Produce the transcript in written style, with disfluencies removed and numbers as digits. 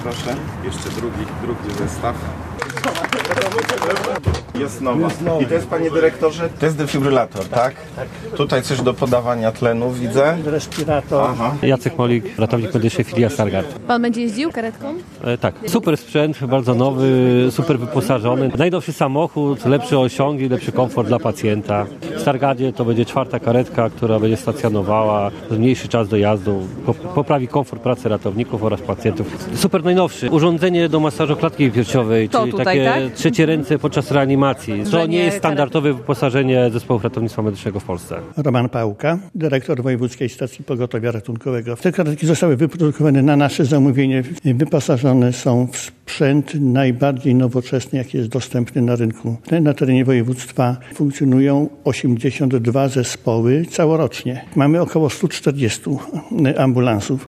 proszę. Jeszcze drugi zestaw. Jest nowa. I to jest, panie dyrektorze, to jest defibrylator, tak? Tak. Tutaj coś do podawania tlenu widzę. Respirator. Aha. Jacek Molik, ratownik medyczny filia Stargard. Pan będzie jeździł karetką? Tak. Super sprzęt, bardzo nowy, super wyposażony. Najnowszy samochód, lepsze osiągi, lepszy komfort dla pacjenta. W Stargardzie to będzie 4. karetka, która będzie stacjonowała, zmniejszy czas dojazdu, poprawi komfort pracy ratowników oraz pacjentów. Super najnowszy. Urządzenie do masażu klatki piersiowej, To czyli tutaj, takie tak? trzecie ręce podczas reanimacji. To Że nie nie jest standardowe wyposażenie zespołów ratownictwa medycznego w Polsce. Roman Pałka, dyrektor Wojewódzkiej Stacji Pogotowia Ratunkowego. Te karetki zostały wyprodukowane na nasze zamówienie. Wyposażone są w sprzęt najbardziej nowoczesny, jaki jest dostępny na rynku. Na terenie województwa funkcjonują 82 zespoły całorocznie. Mamy około 140 ambulansów.